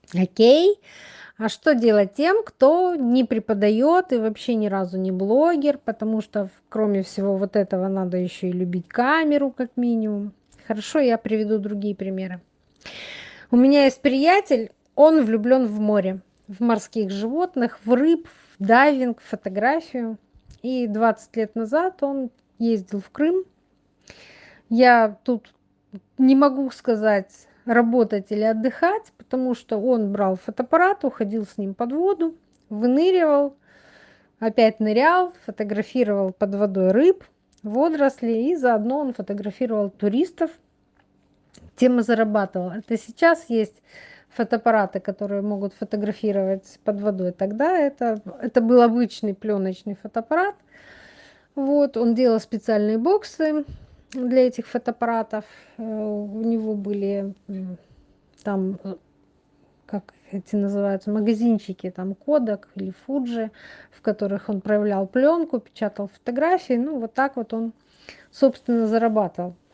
Окей. А что делать тем, кто не преподает и вообще ни разу не блогер? Потому что, кроме всего вот этого, надо еще и любить камеру, как минимум. Хорошо, я приведу другие примеры. У меня есть приятель, он влюблен в море, в морских животных, в рыб, в дайвинг, в фотографию. И 20 лет назад он ездил в Крым. Я тут не могу сказать, работать или отдыхать, потому что он брал фотоаппарат, уходил с ним под воду, выныривал, опять нырял, фотографировал под водой рыб, водоросли, и заодно он фотографировал туристов, тем и зарабатывал. Это сейчас есть фотоаппараты, которые могут фотографировать под водой. Тогда это был обычный пленочный фотоаппарат. Вот, он делал специальные боксы для этих фотоаппаратов. У него были там, как эти называются, магазинчики, там Kodak или Fuji, в которых он проявлял пленку, печатал фотографии. Ну, вот так вот он, собственно, зарабатывал.